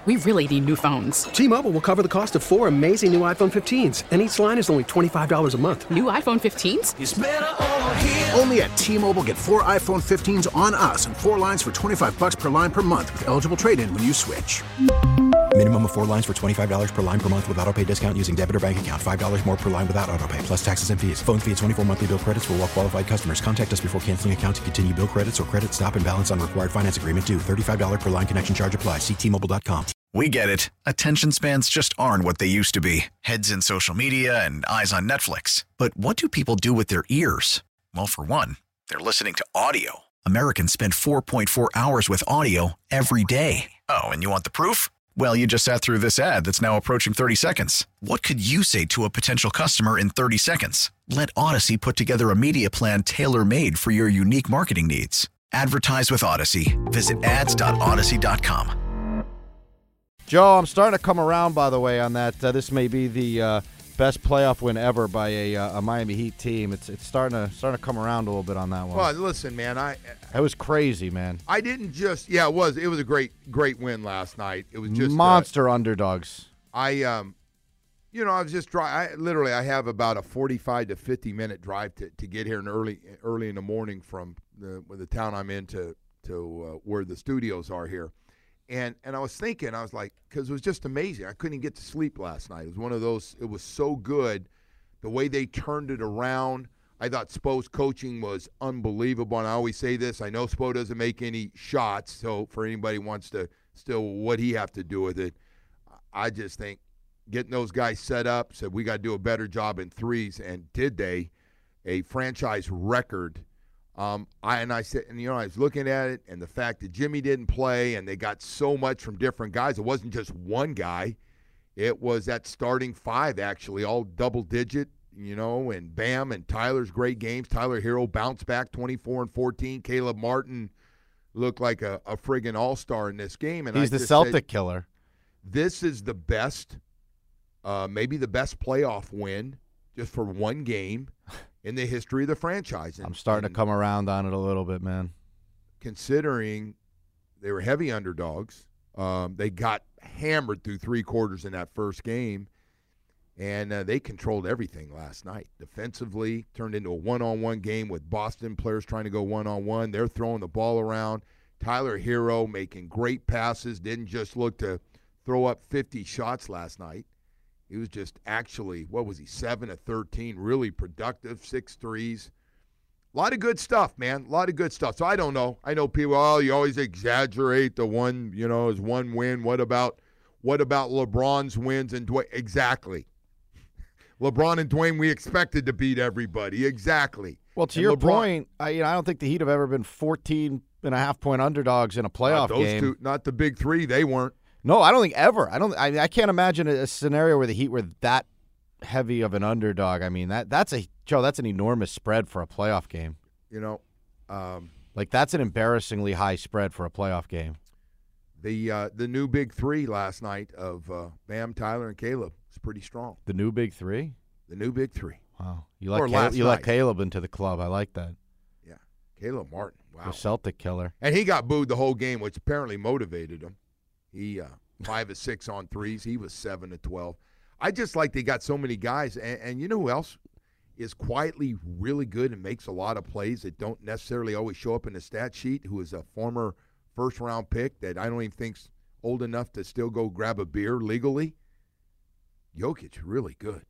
we really need new phones. T-Mobile will cover the cost of 4 amazing new iPhone 15s, and each line is only $25 a month. New iPhone 15s? It's better over here. Only at T-Mobile, get 4 iPhone 15s on us and 4 lines for $25 per line per month with eligible trade-in when you switch. Minimum of 4 lines for $25 per line per month with autopay discount using debit or bank account. $5 more per line without autopay, plus taxes and fees. Phone fee at 24 monthly bill credits for well-qualified customers. Contact us before canceling account to continue bill credits or credit stop and balance on required finance agreement due. $35 per line connection charge applies. See T-Mobile.com. We get it. Attention spans just aren't what they used to be. Heads in social media and eyes on Netflix. But what do people do with their ears? Well, for one, they're listening to audio. Americans spend 4.4 hours with audio every day. Oh, and you want the proof? Well, you just sat through this ad that's now approaching 30 seconds. What could you say to a potential customer in 30 seconds? Let Odyssey put together a media plan tailor-made for your unique marketing needs. Advertise with Odyssey. Visit ads.odyssey.com. Joe, I'm starting to come around, by the way, on that. This may be the best playoff win ever by a Miami Heat team. It's starting to come around a little bit on that one. Well, listen, man, it was crazy, man. I didn't just it was a great win last night. It was just monster underdogs. I was just I have about a 45 to 50 minute drive to get here early in the morning from the town I'm in to where the studios are here. And I was thinking, I was like, because it was just amazing. I couldn't get to sleep last night. It was one of those, it was so good. The way they turned it around, I thought Spo's coaching was unbelievable. And I always say this, I know Spo doesn't make any shots, so for anybody who wants to still, what he have to do with it, I just think getting those guys set up, said we got to do a better job in threes, and did they? A franchise record. I was looking at it, and the fact that Jimmy didn't play, and they got so much from different guys. It wasn't just one guy. It was that starting five, actually, all double-digit, and Bam and Tyler's great games. Tyler Hero bounced back 24 and 14. Caleb Martin looked like a friggin' all-star in this game. And he's the Celtic killer. This is the best, maybe the best playoff win just for one game in the history of the franchise. I'm starting to come around on it a little bit, man. Considering they were heavy underdogs, they got hammered through three quarters in that first game, and they controlled everything last night. Defensively, turned into a one-on-one game with Boston players trying to go one-on-one. They're throwing the ball around. Tyler Hero making great passes, didn't just look to throw up 50 shots last night. He was just actually, 7 of 13, really productive, 6 threes. A lot of good stuff, man. A lot of good stuff. So I don't know. I know people, you always exaggerate the one, is one win. What about LeBron's wins and Dwayne? Exactly. LeBron and Dwayne, we expected to beat everybody. Exactly. Well, to your point, I don't think the Heat have ever been 14.5-point underdogs in a playoff game. Those two, not the big three. They weren't. No, I don't think ever. I can't imagine a scenario where the Heat were that heavy of an underdog. I mean, that's an enormous spread for a playoff game. That's an embarrassingly high spread for a playoff game. The new big three last night of Bam, Tyler, and Caleb is pretty strong. The new big three? The new big three. Wow. You let Caleb into the club. I like that. Yeah. Caleb Martin. Wow. The Celtic killer. And he got booed the whole game, which apparently motivated him. He 5 of 6 on threes. He was 7 of 12. I just like they got so many guys. And you know who else is quietly really good and makes a lot of plays that don't necessarily always show up in the stat sheet, who is a former first-round pick that I don't even think's old enough to still go grab a beer legally? Jokic, really good.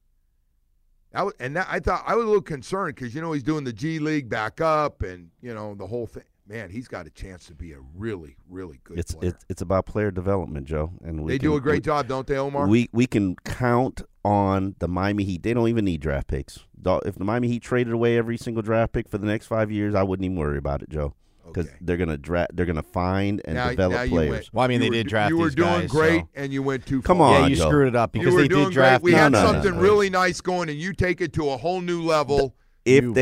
I thought I was a little concerned because, he's doing the G League back up and, the whole thing. Man, he's got a chance to be a really, really good player. It's about player development, Joe. And they do a great job, don't they, Omar? We can count on the Miami Heat. They don't even need draft picks. If the Miami Heat traded away every single draft pick for the next 5 years, I wouldn't even worry about it, Joe. Because they're gonna find and develop players. Well, I mean, they did draft these guys. You were doing great, and you went too far. Come on, yeah, you screwed it up because they did draft. We had something really nice going, and you take it to a whole new level. If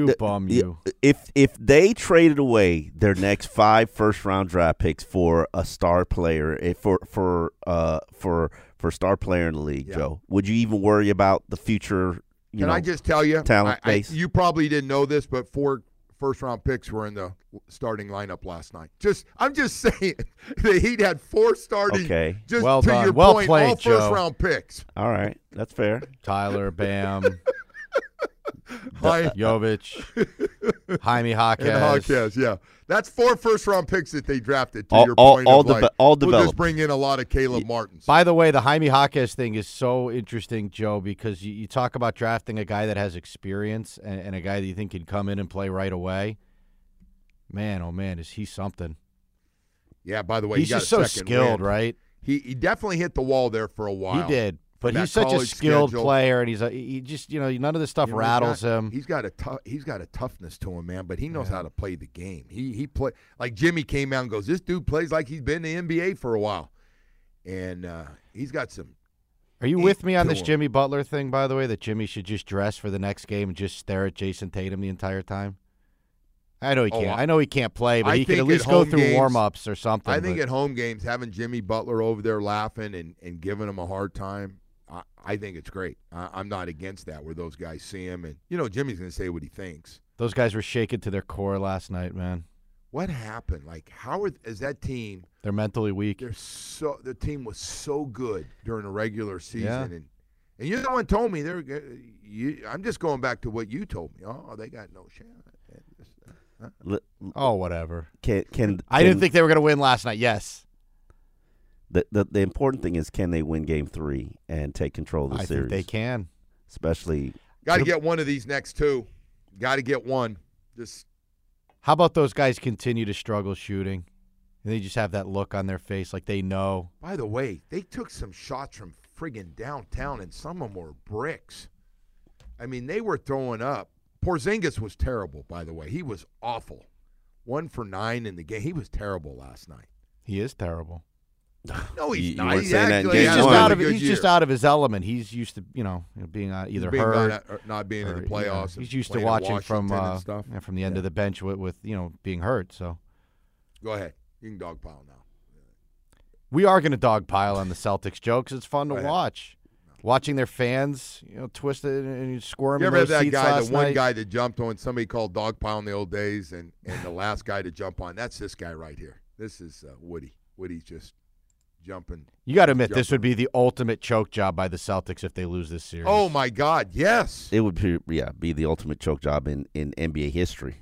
they traded away their next 5 first-round draft picks for a star player, for star player in the league, Joe, would you even worry about the future? Can I just tell you, talent base? You probably didn't know this, but for first-round picks were in the starting lineup last night. I'm just saying the Heat had 4 starting. Okay. Just well to done. your Well point, played, all Joe. first-round picks. All right, that's fair. Tyler, Bam, Hi- Jovic, Jaime Jaquez. And Jaquez, yeah. That's 4 first-round picks that they drafted, to All- your all- point all of like, all we'll developed. just bring in a lot of Caleb Martins. By the way, the Jaime Jaquez thing is so interesting, Joe, because you talk about drafting a guy that has experience and a guy that you think can come in and play right away. Man, oh, man, is he something. Yeah, by the way, He's he got just so a second skilled, win. right? He definitely hit the wall there for a while. He did. But That he's such a college skilled schedule. player, and he just, none of this stuff You know, rattles him. He's got a toughness to him, man. But he knows how to play the game. He play like Jimmy came out and goes, "This dude plays like he's been in the NBA for a while," and he's got some. Are you with me on to this him. Jimmy Butler thing, by the way, that Jimmy should just dress for the next game and just stare at Jason Tatum the entire time? I know he can't. I know he can't play, but I he can think at least at go home through games- warm-ups or something. I think but- at home games, having Jimmy Butler over there laughing and giving him a hard time, I think it's great. I'm not against that where those guys see him. And, Jimmy's going to say what he thinks. those guys were shaken to their core last night, man. What happened? Like, how is that team? They're mentally weak. The team was so good during the regular season. Yeah. And you know what told me? I'm just going back to what you told me. Oh, they got no shot. Oh, whatever. Can I didn't think they were going to win last night. Yes. The important thing is, can they win Game 3 and take control of the I series? think they can. Especially. Got to get one of these next 2. Got to get one. Just. How about those guys continue to struggle shooting? And they just have that look on their face like they know. By the way, they took some shots from friggin' downtown, and some of them were bricks. I mean, they were throwing up. Porzingis was terrible, by the way. He was awful. 1 for 9 in the game. He was terrible last night. He is terrible. No, he's You not. weren't He's saying that in actually game He's had just one. a out really of good he's year. just out of his element. He's used to being either Being hurt not being in the playoffs. and He's used to playing in watching from Washington and stuff. from the end of the bench with being hurt. So Go ahead. You can dogpile now. we are going to dogpile on the Celtics, Joe, 'cause it's fun to Go ahead. watch. Watching their fans, twist it and squirm You in ever have those that seats guy, last the one night? guy that jumped on somebody called dogpile in the old days, and the last guy to jump on? That's this guy right here. This is Woody. Woody's just jumping. You got to admit, this would be the ultimate choke job by the Celtics if they lose this series. Oh, my God, yes. It would be the ultimate choke job in NBA history.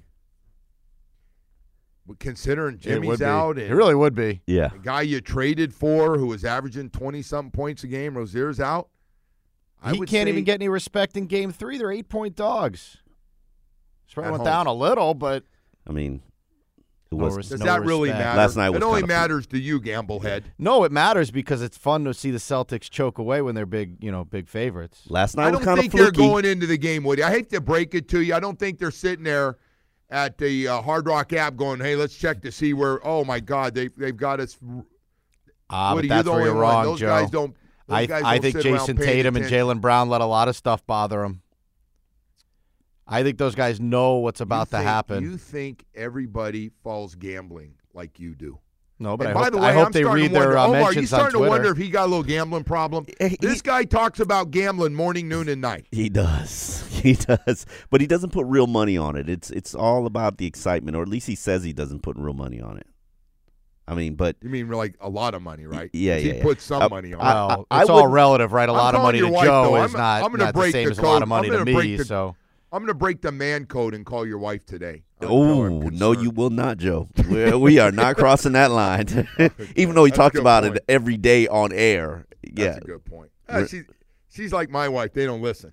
Considering it Jimmy's would be. out and It really would be. Yeah. the guy you traded for who was averaging 20-something points a game, Rozier's out. I He would can't say- even get any respect in Game 3. They're 8-point dogs. Probably At went home. down a little, but I mean, it No was. res- Does no that really respect. matter? Last night was it only kinda- matters to you, Gamblehead. no, it matters because it's fun to see the Celtics choke away when they're big favorites. Last I night was don't kind of think they're fluky. going into the game, Woody. I hate to break it to you. I don't think they're sitting there at the Hard Rock app going, hey, let's check to see where, oh, my God, they've got us. But Woody, that's you're the where only you're one. wrong, Those Joe. guys don't. I think sit around Jason paying Tatum and attention. Jaylen Brown let a lot of stuff bother them. I think those guys know what's about to happen. You think everybody falls gambling like you do? No, but And I by hope, the way, I hope I'm they starting read to their wonder, Omar, you mentions on starting to Twitter. wonder if he got a little gambling problem? This guy talks about gambling morning, noon, and night. He does. He does. But he doesn't put real money on it. It's all about the excitement, or at least he says he doesn't put real money on it. I mean, but You mean like a lot of money, right? Yeah, 'Cause yeah, He yeah. put some money on it. Well, I it's all wouldn't- relative, right? A lot of calling money to your wife, Joe though. is not I'm gonna not the break same the as a lot code. of money I'm to gonna me. break the- So I'm going to break the man code and call your wife today. oh no, you will not, Joe. We are not crossing that line. Even though he That's a talks good about point. it every day on air. That's Yeah, a good point. We're- She's like my wife. They don't listen.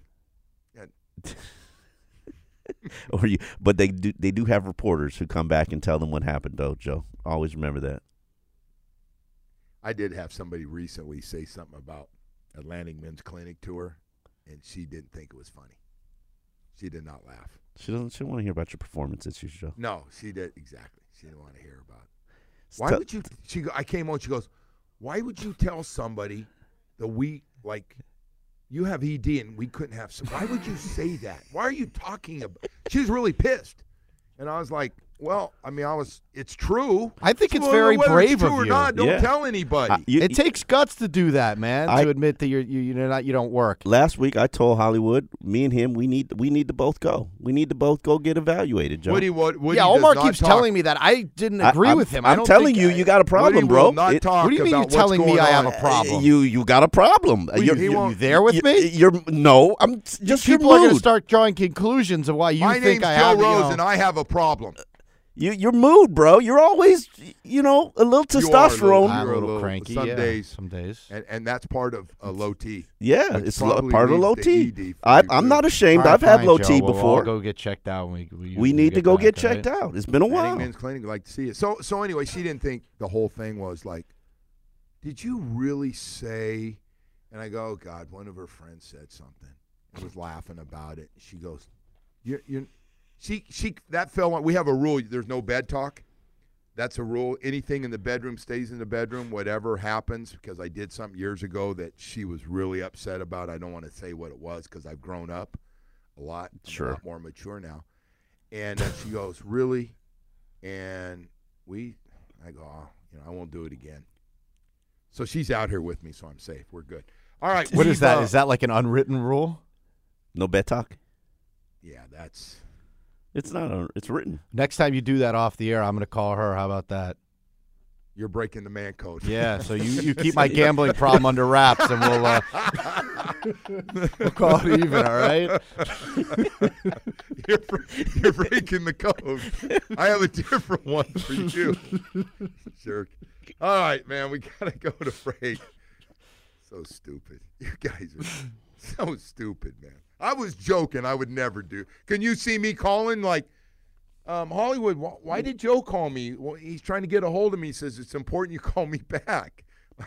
but they do have reporters who come back and tell them what happened, though, Joe. Always remember that. I did have somebody recently say something about Atlantic Men's Clinic to her, and she didn't think it was funny. She did not laugh. She doesn't want to hear about your performance issues, Joe. No, she did exactly. She didn't want to hear about it. It's Why tou- would you? I came on. She goes, "Why would you tell somebody that you have ED and we couldn't have some? Why would you say that? Why are you talking about?" She was really pissed, and I was like, Well, I mean, it's true. I think it's Well, very whether brave it's true of or you. not, don't tell anybody. It takes guts to do that, man. To admit that you don't work. Last week I told Hollywood, me and him, we need to both go. We need to both go get evaluated, Joe. Woody Omar keeps telling me that. I didn't agree with him. I'm telling you, you got a problem, bro. What do you mean you're telling me I have a problem? You got a problem. You there with me? No. I'm just people are going to start drawing conclusions of why you think I have. My name's Joe Rose, and I have a problem. Your mood, bro. You're always, a little testosterone. I'm a little cranky. Some days. Some days. And that's part of a low T. Yeah, it's part of low T. ED I'm not ashamed. Right, I've had low Joe. T We'll before. all go get checked out. We need to go get checked out. It's been a while. Men's Clinic would like to see it. So anyway, she didn't think the whole thing was like, did you really say? And I go, oh, God, one of her friends said something and was laughing about it. She goes, She that fell on. We have a rule. There's no bed talk. That's a rule. Anything in the bedroom stays in the bedroom. Whatever happens, because I did something years ago that she was really upset about. I don't want to say what it was because I've grown up a lot. I'm a lot more mature now. And she goes, really? And I go, I won't do it again. So she's out here with me, so I'm safe. We're good. All right. What is that? Is that like an unwritten rule? No bed talk? Yeah, that's. It's not. It's written. Next time you do that off the air, I'm going to call her. How about that? You're breaking the man code. Yeah, so you keep my gambling problem under wraps, and we'll call it even, all right? You're breaking the code. I have a different one for you. Jerk. All right, man, we got to go to break. So stupid. You guys are so stupid, man. I was joking. I would never do. Can you see me calling like, Hollywood, why did Joe call me? Well, he's trying to get a hold of me. He says, it's important you call me back.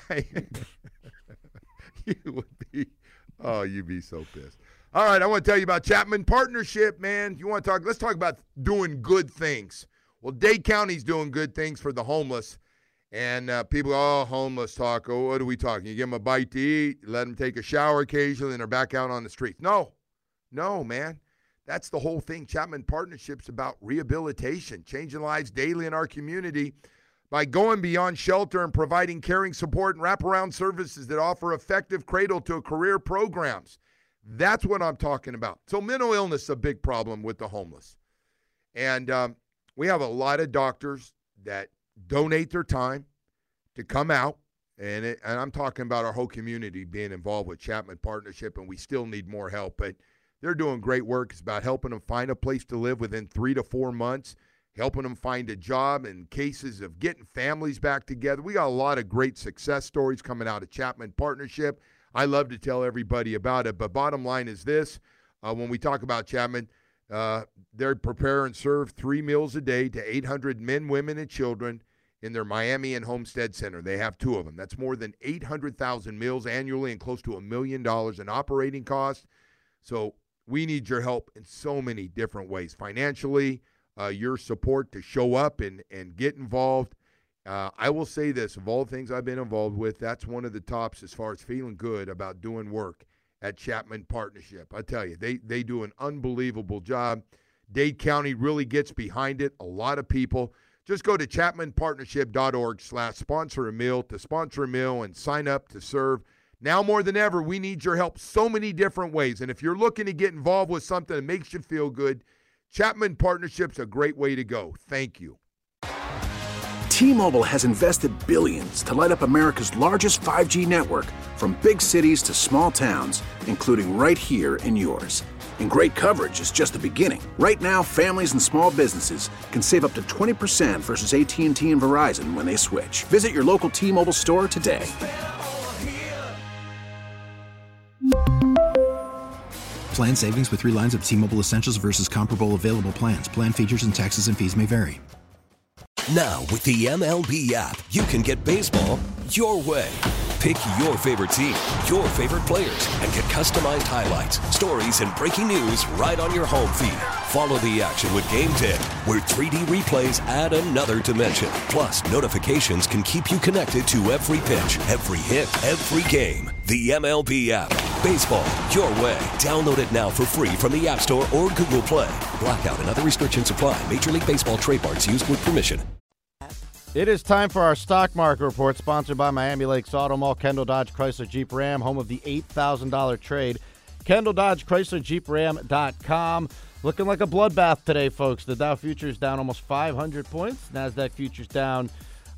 You'd be so pissed. All right, I want to tell you about Chapman Partnership, man. Let's talk about doing good things. Well, Dade County's doing good things for the homeless. And people go, homeless talk. Oh, what are we talking? You give them a bite to eat, you let them take a shower occasionally, and they're back out on the streets. No, man. That's the whole thing. Chapman Partnership's about rehabilitation, changing lives daily in our community by going beyond shelter and providing caring support and wraparound services that offer effective cradle-to-career programs. That's what I'm talking about. So mental illness is a big problem with the homeless. And we have a lot of doctors that donate their time to come out, and I'm talking about our whole community being involved with Chapman Partnership, and we still need more help, but they're doing great work. It's about helping them find a place to live within 3 to 4 months, helping them find a job in cases of getting families back together. We got a lot of great success stories coming out of Chapman Partnership. I love to tell everybody about it, but bottom line is this. When we talk about Chapman, they prepare and serve 3 meals a day to 800 men, women, and children in their Miami and Homestead Center. They have 2 of them. That's more than 800,000 meals annually and close to $1 million in operating costs. So we need your help in so many different ways. Financially, your support to show up and get involved. I will say this, of all the things I've been involved with, that's one of the tops as far as feeling good about doing work at Chapman Partnership. I tell you, they do an unbelievable job. Dade County really gets behind it. A lot of people. Just go to chapmanpartnership.org/sponsor-a-meal to sponsor a meal and sign up to serve. Now more than ever, we need your help so many different ways. And if you're looking to get involved with something that makes you feel good, Chapman Partnership's a great way to go. Thank you. T-Mobile has invested billions to light up America's largest 5G network, from big cities to small towns, including right here in yours. And great coverage is just the beginning. Right now, families and small businesses can save up to 20% versus AT&T and Verizon when they switch. Visit your local T-Mobile store today. Plan savings with 3 lines of T-Mobile Essentials versus comparable available plans. Plan features and taxes and fees may vary. Now, with the MLB app, you can get baseball your way. Pick your favorite team, your favorite players, and get customized highlights, stories, and breaking news right on your home feed. Follow the action with Game Day, where 3D replays add another dimension. Plus, notifications can keep you connected to every pitch, every hit, every game. The MLB app. Baseball, your way. Download it now for free from the App Store or Google Play. Blackout and other restrictions apply. Major League Baseball trademarks used with permission. It is time for our stock market report, sponsored by Miami Lakes Auto Mall, Kendall Dodge Chrysler Jeep Ram, home of the $8,000 trade. Kendall Dodge Chrysler Jeep Ram.com. Looking like a bloodbath today, folks. The Dow Futures down almost 500 points. NASDAQ Futures down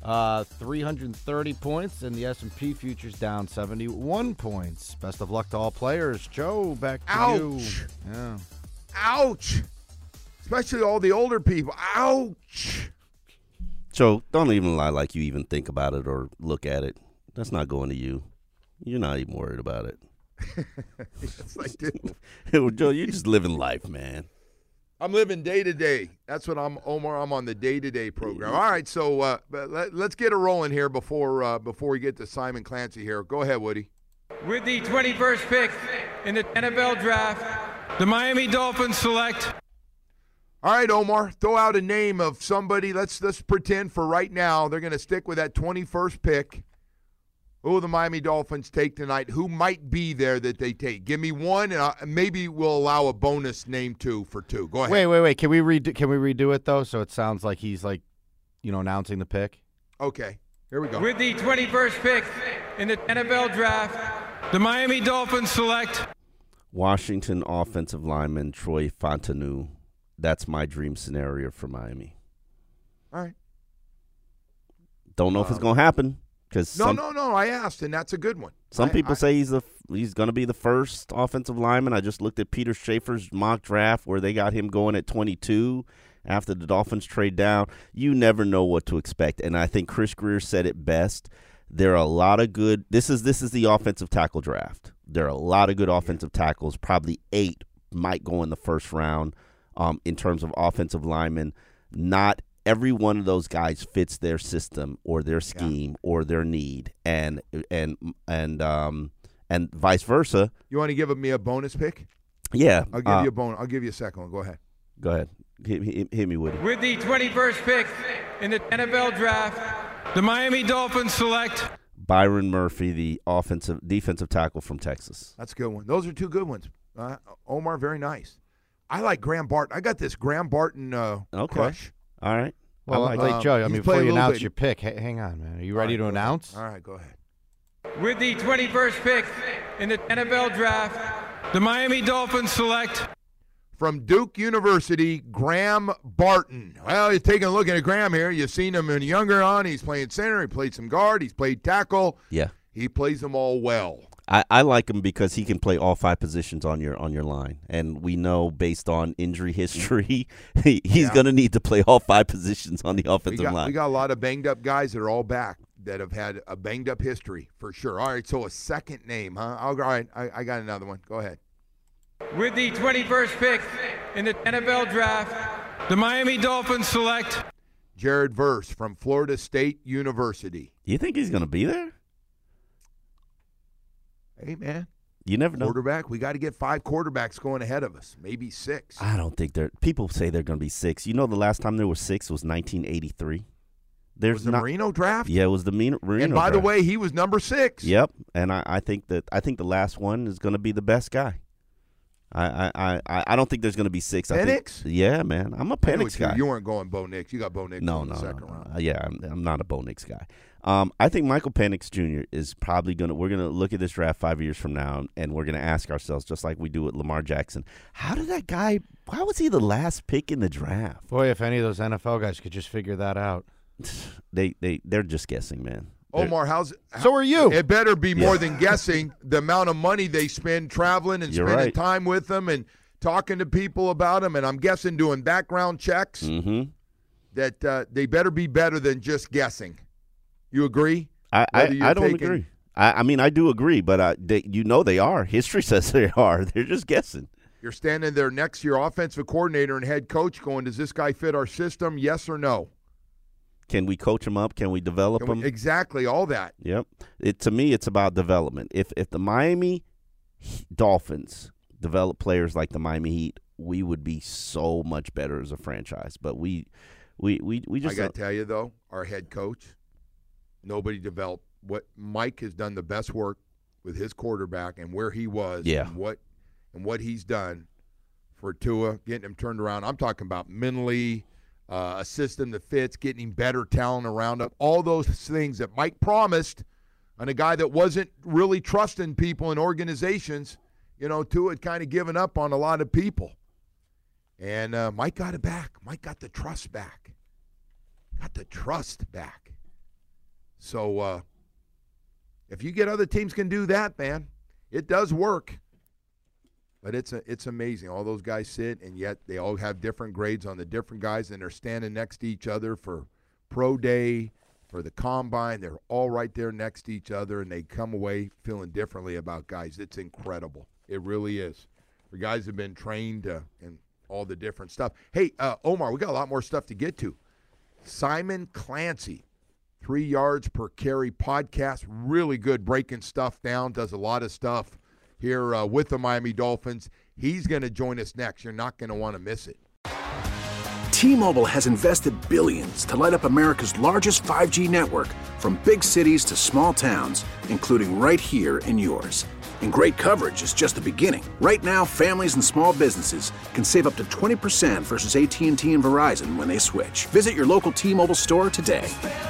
330 points, and the S&P Futures down 71 points. Best of luck to all players. Joe, back to you. Yeah. Ouch. Especially all the older people. Ouch. Joe, don't even lie like you even think about it or look at it. That's not going to you. You're not even worried about it. Yes, I do. Joe, you're just living life, man. I'm living day to day. That's what I'm, Omar. I'm on the day-to-day program. All right, so let's get it rolling here before we get to Simon Clancy here. Go ahead, Woody. With the 21st pick in the NFL draft, the Miami Dolphins select. All right, Omar, throw out a name of somebody. Let's pretend for right now they're going to stick with that 21st pick. Who will the Miami Dolphins take tonight? Who might be there that they take? Give me one, and maybe we'll allow a bonus name for two. Go ahead. Wait. Can we redo it though? So it sounds like he's announcing the pick. Okay, here we go. With the 21st pick in the NFL draft, the Miami Dolphins select Washington offensive lineman Troy Fontenot. That's my dream scenario for Miami. All right. Don't know if it's going to happen. No. I asked, and that's a good one. Some people say he's going to be the first offensive lineman. I just looked at Peter Schaefer's mock draft where they got him going at 22 after the Dolphins trade down. You never know what to expect, and I think Chris Greer said it best. There are a lot of good. This is the offensive tackle draft. There are a lot of good offensive tackles. Probably 8 might go in the first round. In terms of offensive linemen, not every one of those guys fits their system or their scheme or their need, and vice versa. You want to give me a bonus pick? Yeah, I'll give you a bonus. I'll give you a second one. Go ahead. Go ahead. Hit me with it. With the 21st pick in the NFL draft, the Miami Dolphins select Byron Murphy, the defensive tackle from Texas. That's a good one. Those are two good ones. Omar, very nice. I like Graham Barton. I got this Graham Barton crush. All right. Well, Joe, before you announce your pick, hang on, man. Are you ready to announce? All right, go ahead. With the 21st pick in the NFL draft, the Miami Dolphins select from Duke University, Graham Barton. Well, you're taking a look at Graham here. You've seen him in younger on. He's playing center. He played some guard. He's played tackle. Yeah. He plays them all well. I like him because he can play all 5 positions on your line, and we know based on injury history, he's going to need to play all 5 positions on the offensive line. We got a lot of banged up guys that are all back that have had a banged up history for sure. All right, so a second name, huh? All right, I got another one. Go ahead. With the 21st pick in the NFL draft, the Miami Dolphins select Jared Verse from Florida State University. You think he's going to be there? Hey, man. You never know. Quarterback, we got to get 5 quarterbacks going ahead of us, maybe 6. I don't think people say they're going to be 6. You know, the last time there were 6 was 1983. Was the Marino draft? Yeah, it was the Marino draft. And by the way, he was number 6. Yep, and I think the last one is going to be the best guy. I don't think there's going to be 6. Penix? Yeah, man. I'm a Penix guy. You weren't going Bo Nix. You got Bo Nix in the second round. Yeah, I'm not a Bo Nix guy. I think Michael Penix Jr. is probably we're going to look at this draft 5 years from now, and we're going to ask ourselves, just like we do with Lamar Jackson, why was he the last pick in the draft? Boy, if any of those NFL guys could just figure that out. They're just guessing, man. Omar, so are you. It better be more than guessing. The amount of money they spend traveling and spending time with them and talking to people about them, and I'm guessing doing background checks, that they better be better than just guessing. You agree? I don't agree. I mean, I do agree, but they are. History says they are. They're just guessing. You're standing there next to your offensive coordinator and head coach going, does this guy fit our system, yes or no? Can we coach him up? Can we develop him? Exactly, all that. Yep. To me, it's about development. If the Miami Dolphins develop players like the Miami Heat, we would be so much better as a franchise. But we just. I got to tell you though, our head coach, nobody developed. What Mike has done the best work with his quarterback and where he was Yeah. and what he's done for Tua, getting him turned around. I'm talking about mentally, a system that fits, getting him better talent around him, all those things that Mike promised on a guy that wasn't really trusting people and organizations. Tua had kind of given up on a lot of people. And Mike got it back. Mike got the trust back. So if you get other teams can do that, man, it does work. But it's amazing. All those guys sit, and yet they all have different grades on the different guys, and they're standing next to each other for pro day, for the combine. They're all right there next to each other, and they come away feeling differently about guys. It's incredible. It really is. The guys have been trained in all the different stuff. Hey, Omar, we got a lot more stuff to get to. Simon Clancy, 3 yards per carry podcast. Really good breaking stuff down, does a lot of stuff here with the Miami Dolphins. He's going to join us next. You're not going to want to miss it. T-Mobile has invested billions to light up America's largest 5G network, from big cities to small towns, including right here in yours. And great coverage is just the beginning. Right now, families and small businesses can save up to 20% versus AT&T and Verizon when they switch. Visit your local T-Mobile store today.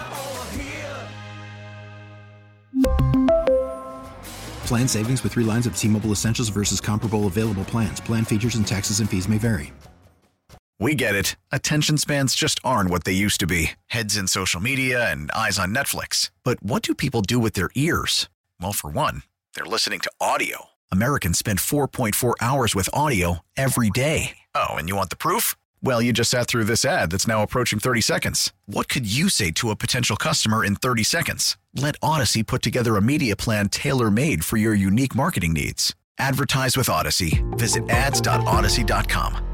Plan savings with 3 lines of T-Mobile Essentials versus comparable available plans. Plan features and taxes and fees may vary. We get it. Attention spans just aren't what they used to be. Heads in social media and eyes on Netflix. But what do people do with their ears? Well, for one, they're listening to audio. Americans spend 4.4 hours with audio every day. Oh, and you want the proof? Well, you just sat through this ad that's now approaching 30 seconds. What could you say to a potential customer in 30 seconds? Let Odyssey put together a media plan tailor-made for your unique marketing needs. Advertise with Odyssey. Visit ads.odyssey.com.